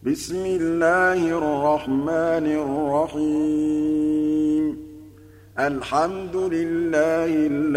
بسم الله الرحمن الرحيم الحمد لله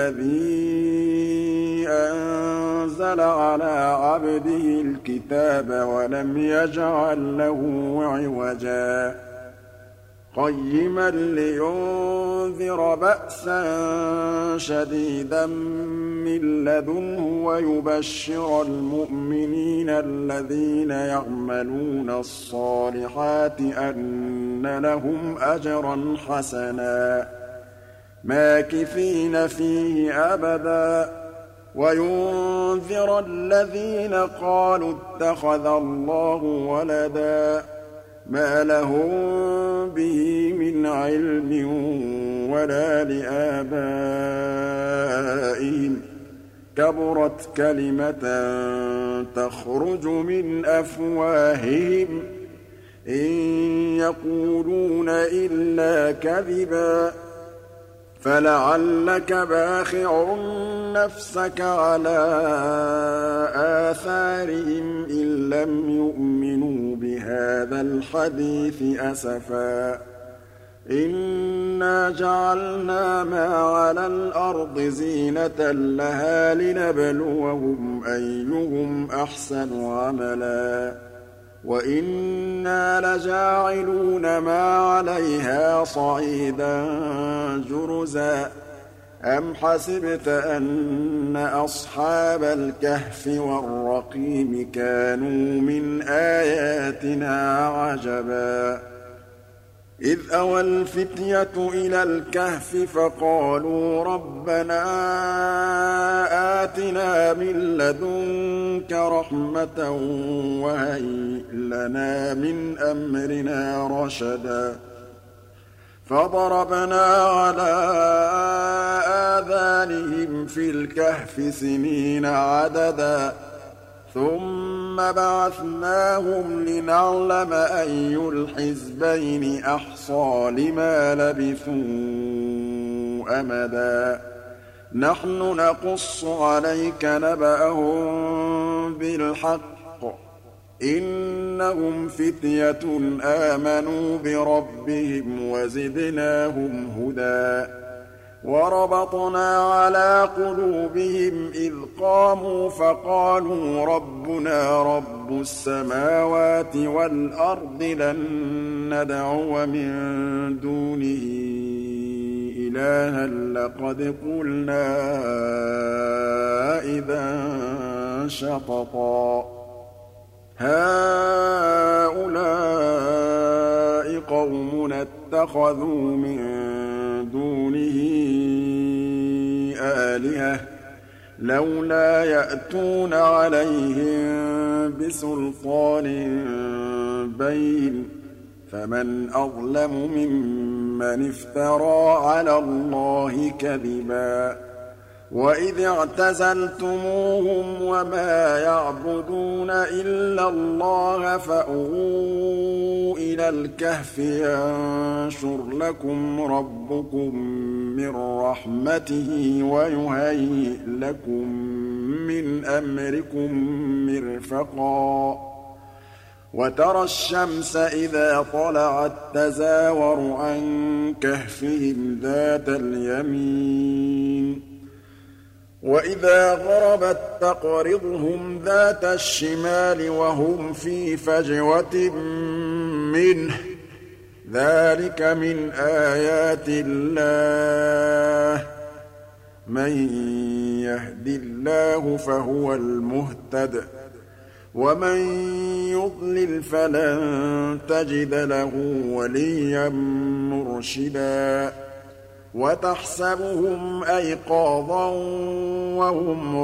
الذي أنزل على عبده الكتاب ولم يجعل له عوجا قيما لينذر بأسا شديدا من لدنه ويبشر المؤمنين الذين يعملون الصالحات أن لهم أجرا حسنا ماكثين فيه أبدا وينذر الذين قالوا اتخذ الله ولدا ما لهم به من علم ولا لآبائهم كبرت كلمة تخرج من أفواههم إن يقولون إلا كذبا فلعلك باخع نفسك على آثارهم إن لم يؤمنوا بهذا الحديث أسفا إنا جعلنا ما على الأرض زينة لها لنبلوهم أيهم أحسن عملا وإنا لجاعلون ما عليها صعيدا جرزا أم حسبت أن أصحاب الكهف والرقيم كانوا من آياتنا عجبا إذ أوى الفتية إلى الكهف فقالوا ربنا آتنا من لدنك رحمة وهيئ لنا من أمرنا رشدا فضربنا على آذانهم في الكهف سنين عددا ثم بعثناهم لنعلم أي الحزبين أحصى لما لبثوا أمدا نحن نقص عليك نبأهم بالحق إنهم فتية آمنوا بربهم وزدناهم هدى وربطنا على قلوبهم إذ قاموا فقالوا ربنا رب السماوات والأرض لن ندعو من دونه إلها لقد قلنا إذا شططا هؤلاء قومنا اتخذوا من دونه آلهة لولا يأتون عليهم بسلطان بين فمن أظلم ممن افترى على الله كذبا وإذ اعتزلتموهم وما يعبدون إلا الله فأووا إلى الكهف ينشر لكم ربكم من رحمته ويهيئ لكم من أمركم مرفقا وترى الشمس إذا طلعت تزاور عن كهفهم ذات اليمين وإذا غربت تقرضهم ذات الشمال وهم في فجوة منه ذلك من آيات الله من يهد الله فهو المهتد ومن يضلل فلن تجد له وليا مرشدا وتحسبهم أيقاظا وهم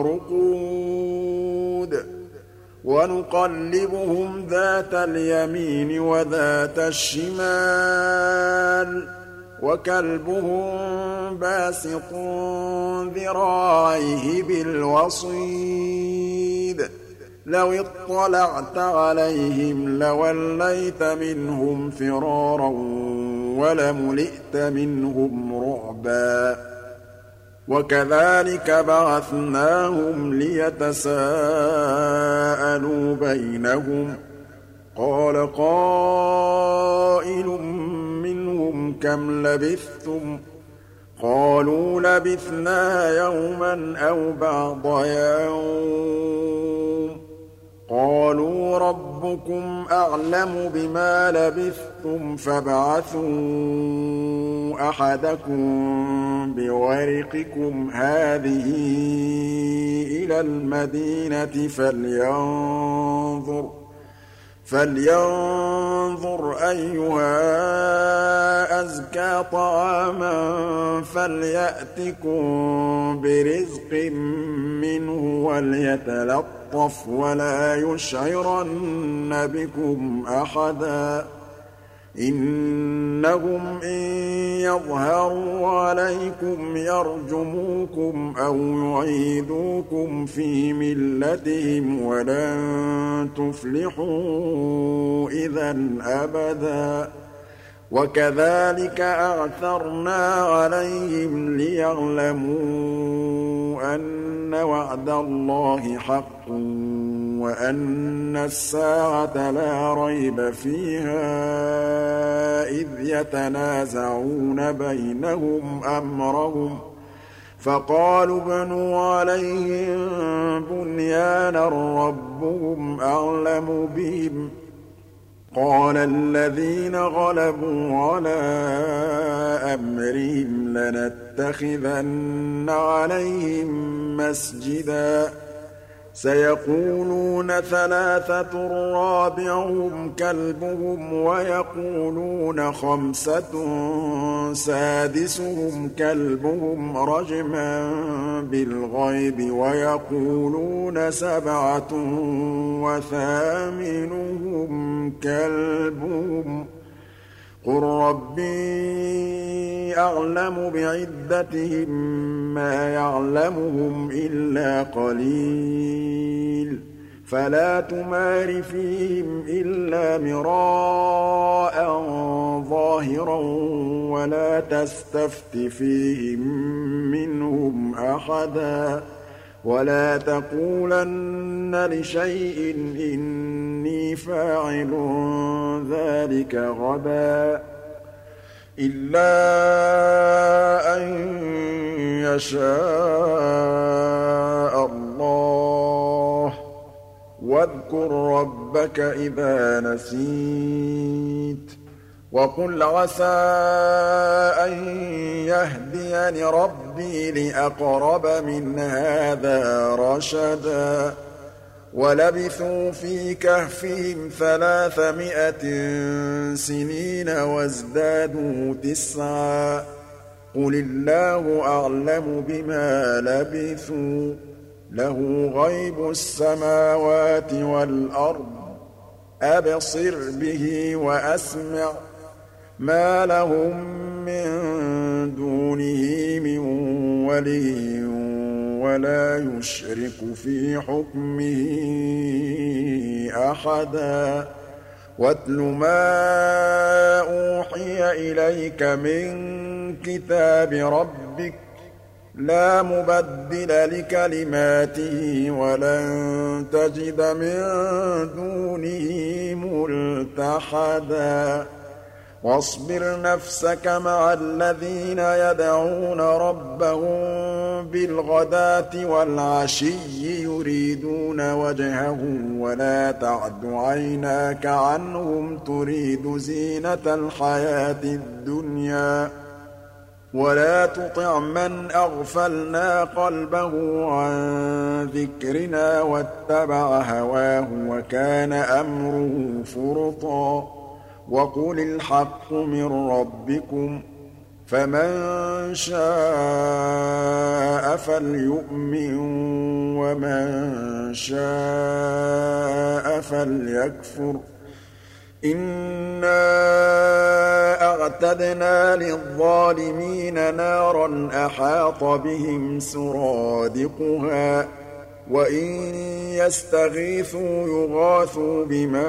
رقود ونقلبهم ذات اليمين وذات الشمال وكلبهم باسط ذراعيه بالوصيد لو اطلعت عليهم لوليت منهم فرارا ولملئت منهم رعبا وكذلك بعثناهم ليتساءلوا بينهم قال قائل منهم كم لبثتم قالوا لبثنا يوما أو بعض يوم قالوا ربكم أعلم بما لبثتم فابعثوا أحدكم بورقكم هذه إلى المدينة فلينظر أيها أزكى طعاما فليأتكم برزق منه وليتلطف ولا يشعرن بكم أحدا إنهم إن يظهروا عليكم يرجموكم أو يعيدوكم في ملتهم ولن تفلحوا إذا أبدا وكذلك أعثرنا عليهم ليعلموا أن وعد الله حق وأن الساعة لا ريب فيها إذ يتنازعون بينهم أمرهم فقالوا ابنوا عليهم بنيانا ربهم أعلم بهم قال الذين غلبوا على أمرهم لنتخذن عليهم مسجدا سيقولون ثلاثة رابعهم كلبهم ويقولون خمسة سادسهم كلبهم رجما بالغيب ويقولون سبعة وثامنهم كلبهم قل ربي أعلم بعدتهم ما يعلمهم إلا قليل فلا تمار فيهم إلا مراء ظاهرا ولا تستفت فيهم منهم أحدا ولا تقولن لشيء إني فاعل ذلك غدا إلا أن يشاء الله واذكر ربك إذا نسيت وقل عسى أن يهديني ربي لأقرب من هذا رشدا ولبثوا في كهفهم 300 سنين وازدادوا 9 قل الله أعلم بما لبثوا له غيب السماوات والأرض أبصر به وأسمع ما لهم من دونه من ولي ولا يشرك في حكمه أحدا واتل ما أوحي إليك من كتاب ربك لا مبدل لكلماته ولن تجد من دونه ملتحدا واصبر نفسك مع الذين يدعون ربهم بالغداة والعشي يريدون وجهه ولا تعد عيناك عنهم تريد زينة الحياة الدنيا ولا تطع من أغفلنا قلبه عن ذكرنا واتبع هواه وكان أمره فرطا وقل الحق من ربكم فمن شاء فليؤمن ومن شاء فليكفر إنا أعتدنا للظالمين نارا أحاط بهم سرادقها وإن يستغيثوا يغاثوا بماء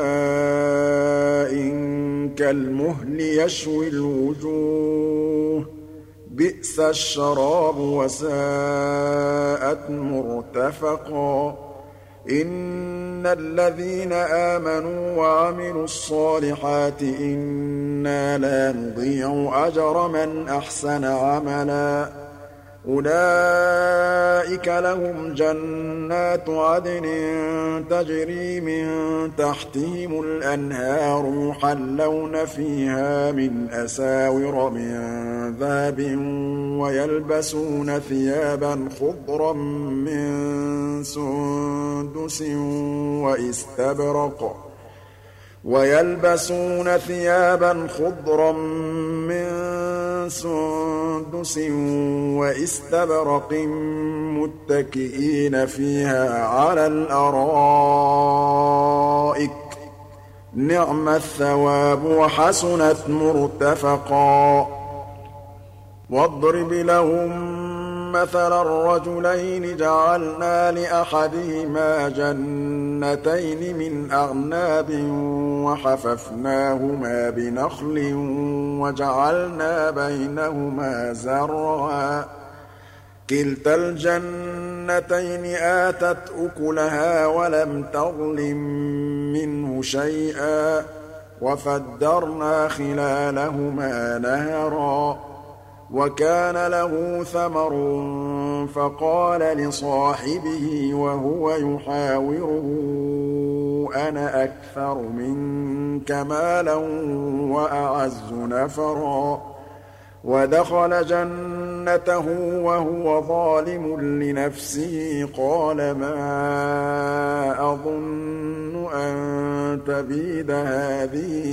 كالمهل يشوي الوجوه بئس الشراب وساءت مرتفقا إن إِنَّ الَّذِينَ آمَنُوا وَعَمِلُوا الصَّالِحَاتِ إِنَّا لَا نُضِيعُ أَجْرَ مَنْ أَحْسَنَ عَمَلًا أُولَٰئِكَ لَهُمْ جَنَّاتُ عَدْنٍ تَجْرِي مِن تَحْتِهِمُ الْأَنْهَارُ يُحَلَّوْنَ فِيهَا مِنْ أَسَاوِرَ مِن ذَهَبٍ وَيَلْبَسُونَ ثِيَابًا خُضْرًا مِّن سُندُسٍ وَإِسْتَبْرَقٍ مُّتَّكِئِينَ فِيهَا عَلَى الْأَرَائِكِ ۚ نِعْمَ الثَّوَابُ وَحَسُنَتْ مُرْتَفَقًا وَاضْرِبْ لَهُم مَّثَلًا رَّجُلَيْنِ جَعَلْنَا لِأَحَدِهِمَا جَنَّتَيْنِ مِنْ أَعْنَابٍ وَحَفَفْنَاهُمَا بِنَخْلٍ وَجَعَلْنَا بَيْنَهُمَا زَرْعًا كِلْتَا الْجَنَّتَيْنِ آتَتْ أُكُلَهَا وَلَمْ تَظْلِم مِّنْهُ شَيْئًا وَفَجَّرْنَا خِلَالَهُمَا نَهَرًا وَكَانَ لَهُ ثَمَرٌ فَقَالَ لِصَاحِبِهِ وَهُوَ يُحَاوِرُهُ أَنَا أَكْثَرُ مِنكَ مَالًا وَأَعَزُّ نَفَرًا وَدَخَلَ جَنَّتَهُ وَهُوَ ظَالِمٌ لِّنَفْسِهِ قَالَ مَا أَظُنُّ أَن تَبِيدَ هَٰذِهِ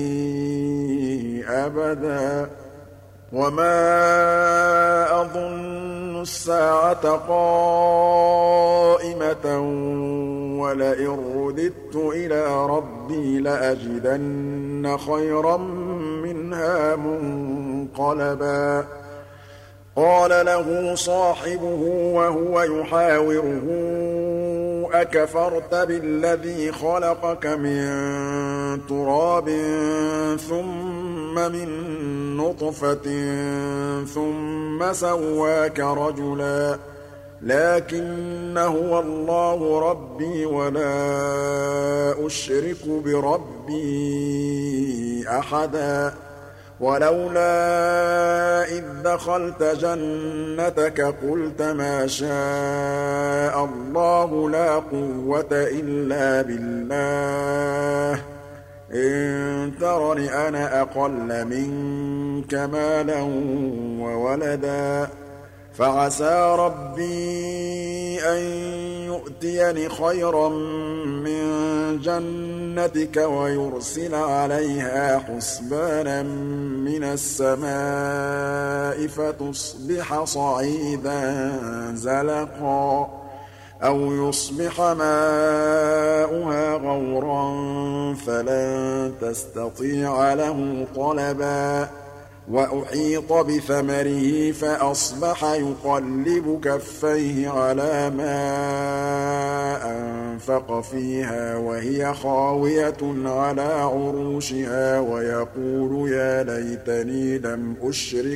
أَبَدًا وَمَا أَظُنُّ السَّاعَةَ قَائِمَةً وَلَئِن رُّدِدتُّ إِلَىٰ رَبِّي لَأَجِدَنَّ خَيْرًا مِّنْهَا مُنقَلَبًا قَالَ لَهُ صَاحِبُهُ وَهُوَ يُحَاوِرُهُ أَكَفَرْتَ بِالَّذِي خَلَقَكَ مِن تُرَابٍ ثُمَّ مِن نُّطْفَةٍ ثُمَّ سَوَّاكَ رَجُلًا لَّٰكِنَّ هُوَ اللَّهُ رَبِّي وَلَا أُشْرِكُ بِرَبِّي أَحَدًا وَلَوْلَا إِذ دَخَلْتَ جَنَّتَكَ قُلْتَ مَا شَاءَ اللَّهُ لَا قُوَّةَ إِلَّا بِاللَّهِ إِن تَرَنِ أَنَا أَقَلَّ مِنكَ مَالًا وَوَلَدًا فَعَسَىٰ رَبِّي أَن يُؤْتِيَنِ خَيْرًا مِّن جَنَّتِكَ وَيُرْسِلَ عَلَيْهَا حُسْبَانًا مِّنَ السَّمَاءِ فَتُصْبِحَ صَعِيدًا زَلَقًا أَوْ يُصْبِحَ مَاؤُهَا غَوْرًا فَلَن تَسْتَطِيعَ لَهُ طَلَبًا وَأُحِيطَ بِثَمَرِهِ فَأَصْبَحَ يُقَلِّبُ كَفَّيْهِ عَلَىٰ مَا أَنفَقَ فِيهَا وَهِيَ خَاوِيَةٌ عَلَىٰ عُرُوشِهَا وَيَقُولُ يَا لَيْتَنِي لَمْ أُشْرِكْ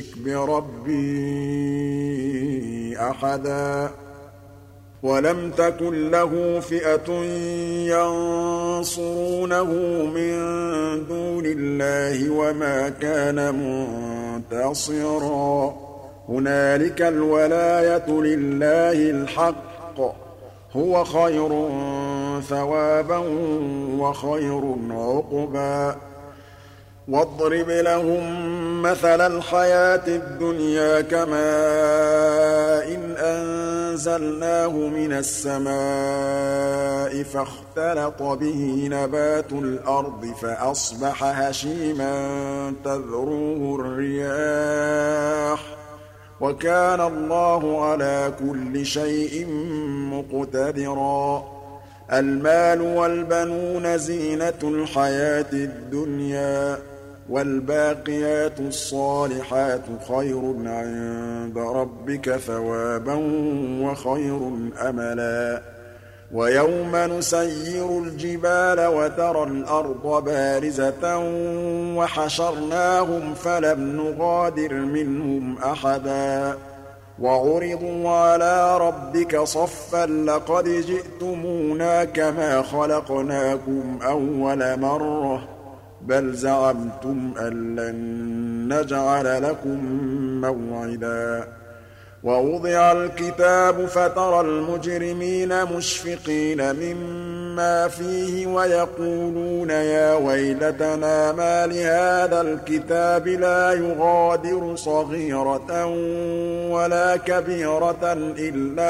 بِرَبِّي أَحَدًا وَلَمْ تَكُن لَّهُ فِئَةٌ يَنصُرُونَهُ مِن دُونِ اللَّهِ وَمَا كَانَ مُنتَصِرًا هُنَالِكَ الْوَلَايَةُ لِلَّهِ الْحَقِّ هُوَ خَيْرٌ ثَوَابًا وَخَيْرٌ عُقْبًا وَاضْرِبْ لَهُم مَّثَلَ الْحَيَاةِ الدُّنْيَا كَمَاءٍ أَنزَلْنَاهُ مِنَ السَّمَاءِ فَاخْتَلَطَ بِهِ نَبَاتُ الْأَرْضِ فَأَصْبَحَ هَشِيمًا تَذْرُوهُ الرِّيَاحُ ۗ وَكَانَ اللَّهُ عَلَىٰ كُلِّ شَيْءٍ مُّقْتَدِرًا الْمَالُ وَالْبَنُونَ زِينَةُ الْحَيَاةِ الدُّنْيَا وَالْبَاقِيَاتُ الصَّالِحَاتُ خَيْرٌ عِندَ رَبِّكَ ثَوَابًا وَخَيْرٌ أَمَلًا وَيَوْمَ نُسَيِّرُ الْجِبَالَ وَتَرَى الْأَرْضَ بَارِزَةً وَحَشَرْنَاهُمْ فَلَمْ نُغَادِرْ مِنْهُمْ أَحَدًا وعرضوا على ربك صفا لقد جئتمونا كما خلقناكم أول مرة بل زعمتم أن لن نجعل لكم موعدا ووضع الكتاب فترى المجرمين مشفقين مما فيه ويقولون يا ويلتنا ما لهذا الكتاب لا يغادر صغيرة ولا كبيرة إلا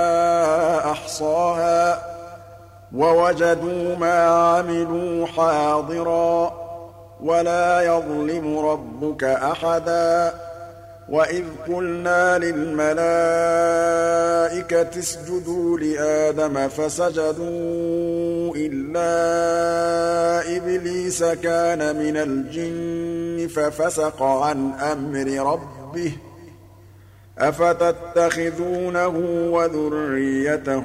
أحصاها ووجدوا ما عملوا حاضرا ولا يظلم ربك أحدا وإذ قلنا للملائكة اسجدوا لآدم فسجدوا إلا إبليس كان من الجن ففسق عن أمر ربه أفتتخذونه وذريته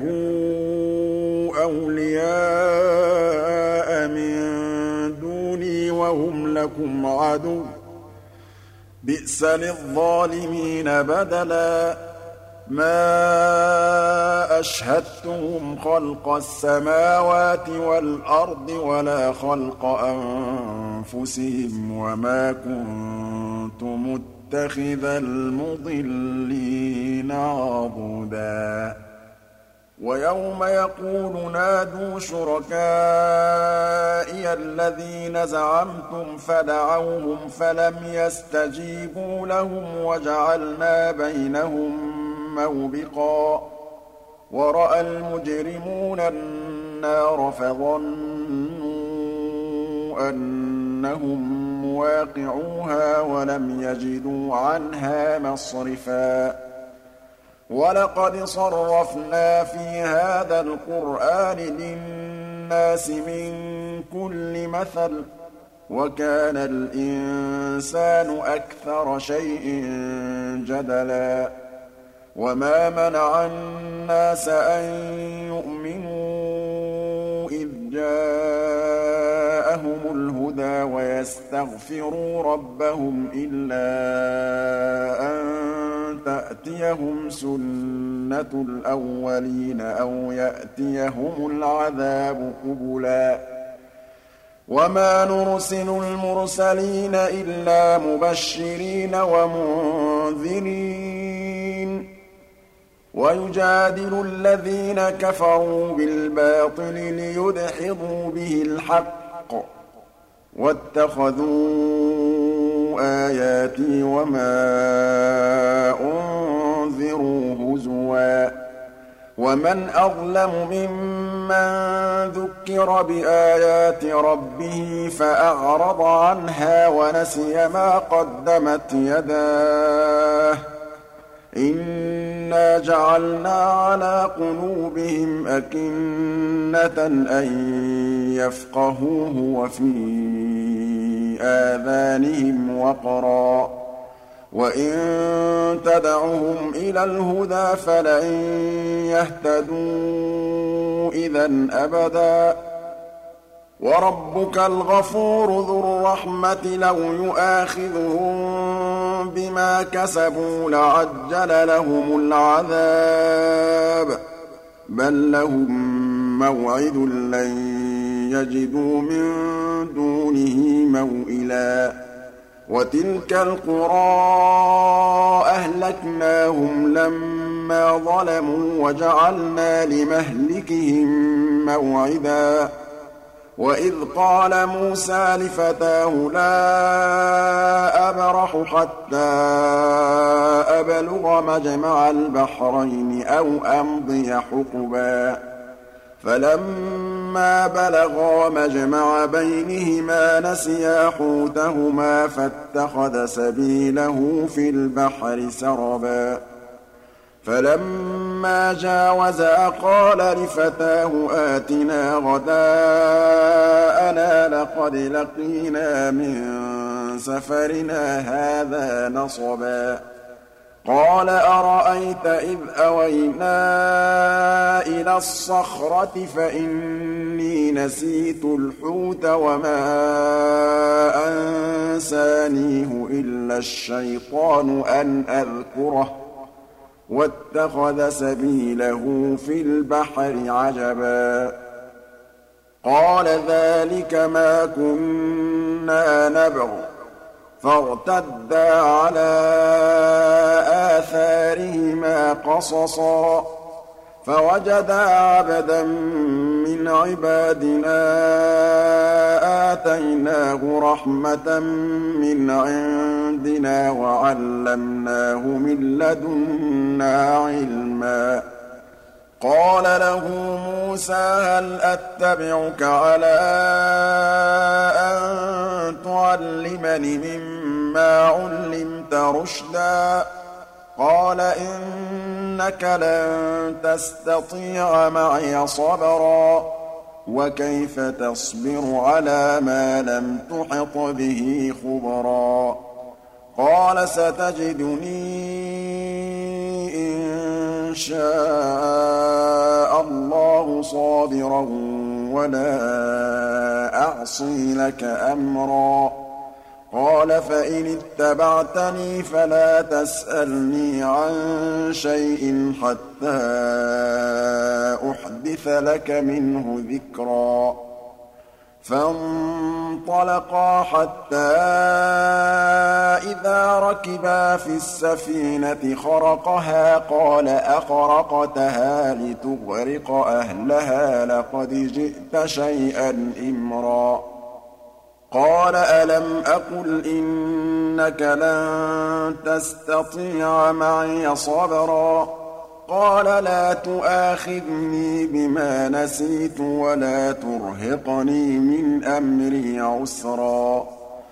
أولياء من دوني وهم لكم عدو بئس للظالمين بدلا ما أشهدتهم خلق السماوات والأرض ولا خلق أنفسهم وما كنت متخذ المضلين عضدا ويوم يقول نادوا شركائي الذين زعمتم فدعوهم فلم يستجيبوا لهم وجعلنا بينهم موبقا ورأى المجرمون النار فظنوا أنهم مواقعوها ولم يجدوا عنها مصرفا ولقد صرفنا في هذا القرآن للناس من كل مثل وكان الإنسان أكثر شيء جدلا وما منع الناس أن يؤمنوا إذ جاءهم الهدى ويستغفروا ربهم إلا أن تأتيهم سنة الأولين أو يأتيهم العذاب قبلا وما نرسل المرسلين إلا مبشرين ومنذرين ويجادل الذين كفروا بالباطل ليدحضوا به الحق واتخذوا آياتي وما أنذروا هزوا ومن أظلم ممن ذكر بآيات ربه فأعرض عنها ونسي ما قدمت يداه إنا جعلنا على قلوبهم أكنة أن يفقهوه وفي آذانهم وقرا وإن تدعهم إلى الهدى فلن يهتدوا إذًا أبدا وربك الغفور ذو الرحمة لو يؤاخذهم بما كسبوا لعجل لهم العذاب بل لهم موعد لن يجدوا من دونه موئلا وتلك القرى أهلكناهم لما ظلموا وجعلنا لمهلكهم موعدا وإذ قال موسى لفتاه لا أبرح حتى أبلغ مجمع البحرين أو أمضي حقبا فلما بلغا مجمع بينهما نسيا حوتهما فاتخذ سبيله في البحر سربا فلما جاوزا قال لفتاه آتنا غداءنا لقد لقينا من سفرنا هذا نصبا قال أرأيت إذ أوينا إلى الصخرة فإني نسيت الحوت وما أنسانيه إلا الشيطان أن أذكره واتخذ سبيله في البحر عجبا قال ذلك ما كنا نبغ فارتدا على آثارهما قصصا فوجدا عبدا من عبادنا آتيناه رحمة من عندنا وعلمناه من لدنا علما قال له موسى هل أتبعك على أن تعلمني مما علمت رشدا قال إنك لن تستطيع معي صبرا وكيف تصبر على ما لم تحط به خبرا قال ستجدني إن شاء الله صابرا ولا أعصي لك أمرا قال فإن اتبعتني فلا تسألني عن شيء حتى أحدث لك منه ذكرا فانطلقا حتى إذا ركبا في السفينة خرقها قال أخرقتها لتغرق أهلها لقد جئت شيئا إمرا قال ألم أقل إنك لن تستطيع معي صبرا قال لا تؤاخذني بما نسيت ولا ترهقني من أمري عسرا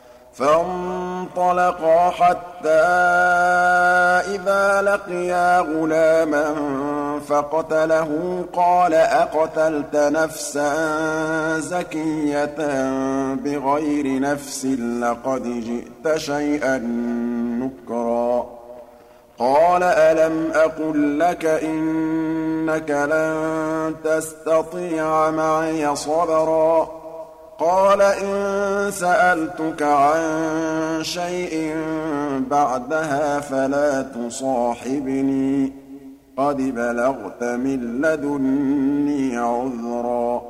فانطلقا حتى إذا لقيا غلاما فقتله قال أقتلت نفسا زكية بغير نفس لقد جئت شيئا نكرا قال ألم أقل لك إنك لن تستطيع معي صبرا قال إن سألتك عن شيء بعدها فلا تصاحبني قد بلغت من لدني عذرا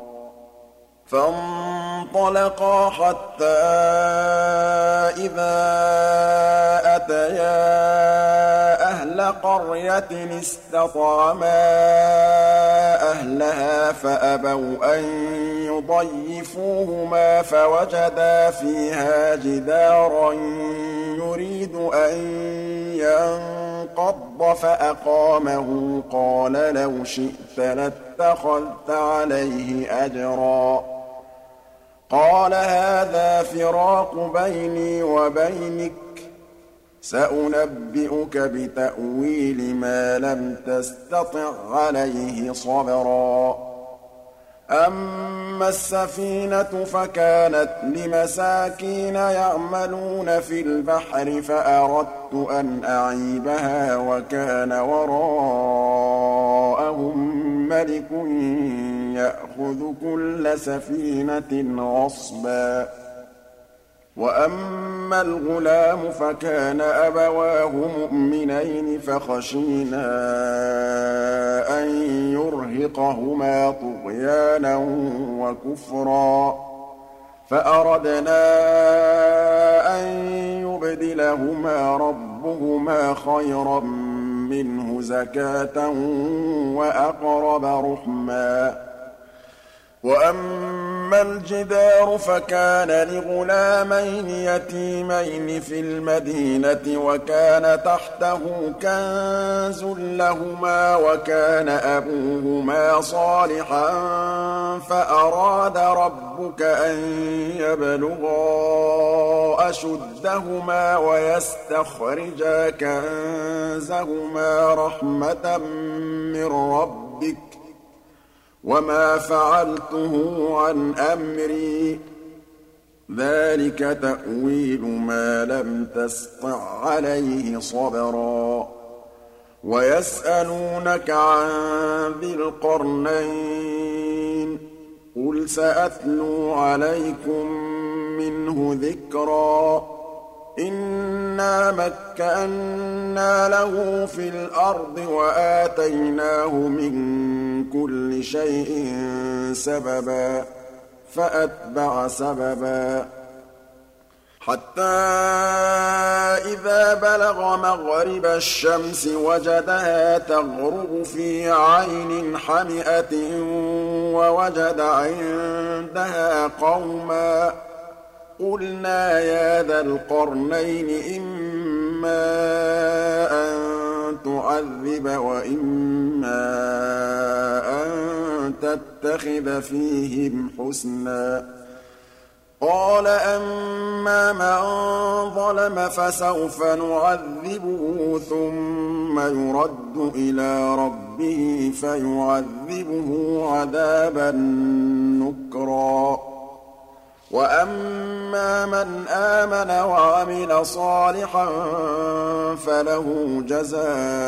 فانطلقا حتى إذا أتيا أهل قرية استطعما أهلها فأبوا أن يضيفوهما فوجدا فيها جدارا يريد أن ينقض فأقامه قال لو شئت لاتخذت عليه أجرا قال هذا فراق بيني وبينك سأنبئك بتأويل ما لم تستطع عليه صبرا أما السفينة فكانت لمساكين يعملون في البحر فأردت أن أعيبها وكان وراءهم ملك يأخذ كل سفينة غصبا وأما الغلام فكان أبواه مؤمنين فخشينا أن يرهقهما طغيانا وكفرا فأردنا أن يبدلهما ربهما خيرا منه زكاة وأقرب رحما وأما الجدار فكان لغلامين يتيمين في المدينة وكان تحته كنز لهما وكان أبوهما صالحا فأراد ربك أن يبلغا أشدهما ويستخرجا كنزهما رحمة من ربك وما فعلته عن أمري ذلك تأويل ما لم تسطع عليه صبرا ويسألونك عن ذي القرنين قل سأتلو عليكم منه ذكرا إِنَّا مَكَّنَّا لَهُ فِي الْأَرْضِ وَآتَيْنَاهُ مِن كُلِّ شَيْءٍ سَبَبًا فَأَتْبَعَ سَبَبًا حَتَّىٰ إِذَا بَلَغَ مَغْرِبَ الشَّمْسِ وَجَدَهَا تَغْرُبُ فِي عَيْنٍ حَمِئَةٍ وَوَجَدَ عِندَهَا قَوْمًا قُلْنَا يَا ذَا الْقَرْنَيْنِ إِمَّا أَن تُعَذِّبَ وَإِمَّا أَن تَتَّخِذَ فِيهِمْ حُسْنًا قَالَ أَمَّا مَن ظَلَمَ فَسَوْفَ نُعَذِّبُهُ ثُمَّ يُرَدُّ إِلَىٰ رَبِّهِ فَيُعَذِّبُهُ عَذَابًا نُّكْرًا وَأَمَّا مَنْ آمَنَ وَعَمِلَ صَالِحًا فَلَهُ جَزَاءً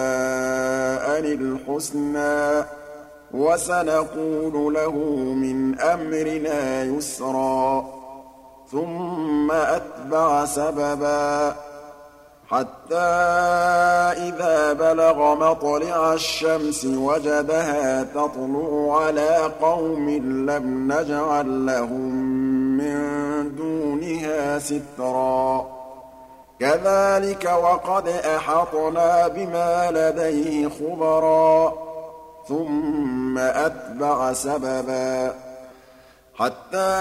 الْحُسْنَىٰ وَسَنَقُولُ لَهُ مِنْ أَمْرِنَا يُسْرًا ثُمَّ أَتْبَعَ سَبَبًا حَتَّىٰ إِذَا بَلَغَ مَطْلِعَ الشَّمْسِ وَجَدَهَا تَطْلُعُ عَلَىٰ قَوْمٍ لَّمْ نَجْعَل لَّهُم مِّن دُونِهَا سِتْرًا كَذَٰلِكَ وَقَدْ أَحَطْنَا بِمَا لَدَيْهِ خُبْرًا ثُمَّ أَتْبَعَ سَبَبًا حَتَّىٰ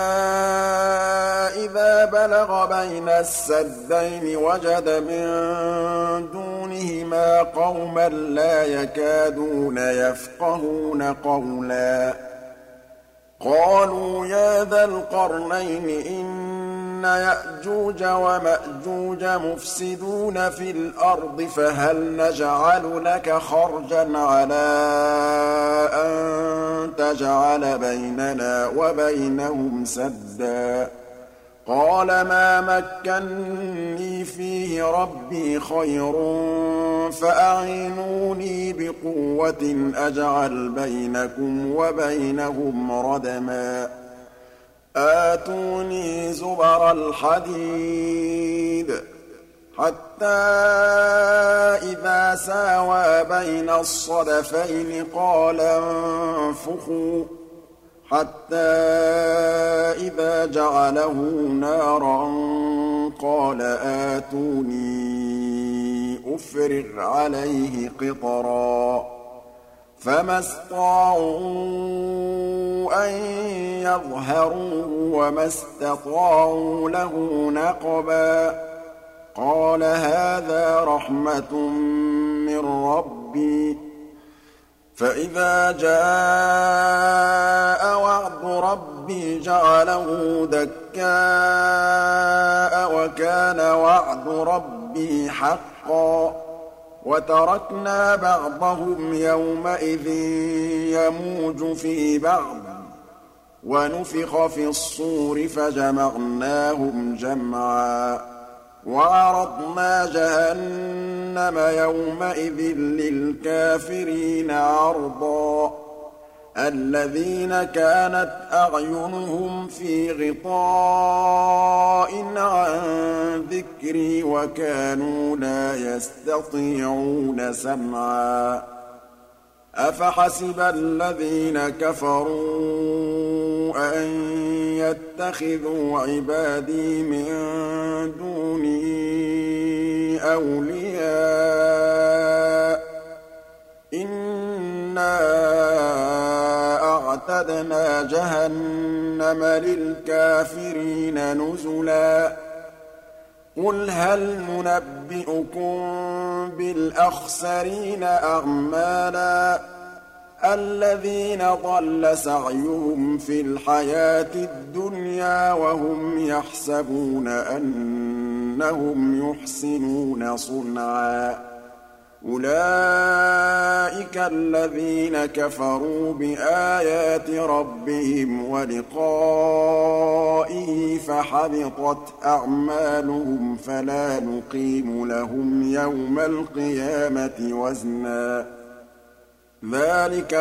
إِذَا بَلَغَ بَيْنَ السَّدَّيْنِ وَجَدَ مِن دُونِهِمَا قَوْمًا لَّا يَكَادُونَ يَفْقَهُونَ قَوْلًا قَالُوا يَا ذَا الْقَرْنَيْنِ إِنَّ يَأْجُوجَ وَمَأْجُوجَ مُفْسِدُونَ فِي الْأَرْضِ فَهَلْ نَجْعَلُ لَكَ خَرْجًا عَلَىٰ أَن تَجْعَلَ بَيْنَنَا وَبَيْنَهُمْ سَدًّا قَالَ مَا مَكَّنِّي فِيهِ رَبِّي خَيْرٌ فَأَعِينُونِي بِقُوَّةٍ أَجْعَلْ بَيْنَكُمْ وَبَيْنَهُمْ رَدْمًا آتُونِي زُبَرَ الْحَدِيدِ حَتَّىٰ إِذَا سَاوَىٰ بَيْنَ الصَّدَفَيْنِ قَالَ انفُخُوا حَتَّىٰ إِذَا جَعَلَهُ نَارًا قَالَ آتُونِي أُفْرِغْ عَلَيْهِ قِطْرًا فَمَا اسْطَاعُوا أَن يَظْهَرُوهُ وَمَا اسْتَطَاعُوا لَهُ نَقْبًا قَالَ هَٰذَا رَحْمَةٌ مِّن رَّبِّي فَإِذَا جَاءَ وَعْدُ رَبِّي جَعَلَهُ دَكَّاءَ وَكَانَ وَعْدُ رَبِّي حَقًّا وَتَرَكْنَا بَعْضَهُمْ يَوْمَئِذٍ يَمُوجُ فِي بَعْضٍ وَنُفِخَ فِي الصُّورِ فَجَمَعْنَاهُمْ جَمْعًا وَعَرَضْنَا جَهَنَّمَ يَوْمَئِذٍ لِّلْكَافِرِينَ عَرْضًا الَّذِينَ كَانَتْ أَعْيُنُهُمْ فِي غِطَاءٍ عَن ذِكْرِي وَكَانُوا لَا يَسْتَطِيعُونَ سَمْعًا أَفَحَسِبَ الَّذِينَ كَفَرُوا أَن يَتَّخِذُوا عِبَادِي مِن دُونِي أَوْلِيَاءَ إِنَّا أَعْتَدْنَا جَهَنَّمَ لِلْكَافِرِينَ نُزُلًا قُلْ هَلْ نُنَبِّئُكُم بِالْأَخْسَرِينَ أَعْمَالًا الَّذِينَ ضَلَّ سَعْيُهُمْ فِي الْحَيَاةِ الدُّنْيَا وَهُمْ يَحْسَبُونَ أَنَّهُمْ يُحْسِنُونَ صُنْعًا أُولَٰئِكَ الَّذِينَ كَفَرُوا بِآيَاتِ رَبِّهِمْ وَلِقَائِهِ فَحَبِطَتْ أَعْمَالُهُمْ فَلَا نُقِيمُ لَهُمْ يَوْمَ الْقِيَامَةِ وَزْنًا ذَٰلِكَ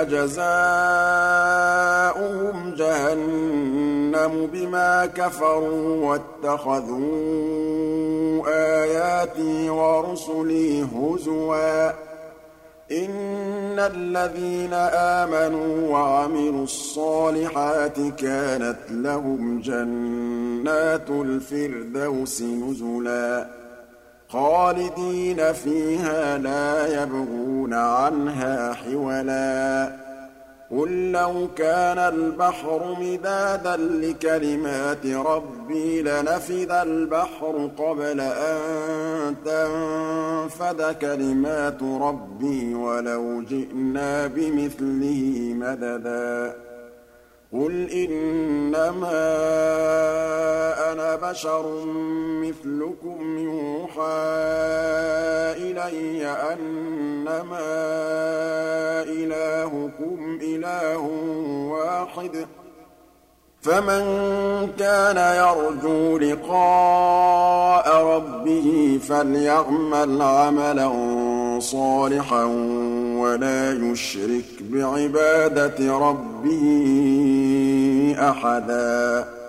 جَزَاؤُهُمْ جَهَنَّمُ بِمَا كَفَرُوا وَاتَّخَذُوا آيَاتِي وَرُسُلِي هُزُوًا ۚ إِنَّ الَّذِينَ آمَنُوا وَعَمِلُوا الصَّالِحَاتِ كَانَتْ لَهُمْ جَنَّاتُ الْفِرْدَوْسِ نُزُلًا خَالِدِينَ فِيهَا لَا يَبْغُونَ عَنْهَا حِوَلًا قُل لَّوْ كَانَ الْبَحْرُ مِدَادًا لِّكَلِمَاتِ رَبِّي لَنَفِدَ الْبَحْرُ قَبْلَ أَن تَنفَدَ كَلِمَاتُ رَبِّي وَلَوْ جِئْنَا بِمِثْلِهِ مَدَدًا قُلْ إِنَّمَا أَنَا بَشَرٌ مِّثْلُكُمْ يُوحَىٰ إِلَيَّ أَنَّمَا إِلَٰهُكُمْ إِلَٰهٌ وَاحِدٌ ۖ فَمَن كَانَ يَرْجُو لِقَاءَ رَبِّهِ فَلْيَعْمَلْ عَمَلًا صَالِحًا وَلَا يُشْرِكْ بِعِبَادَةِ رَبِّهِ أَحَدًا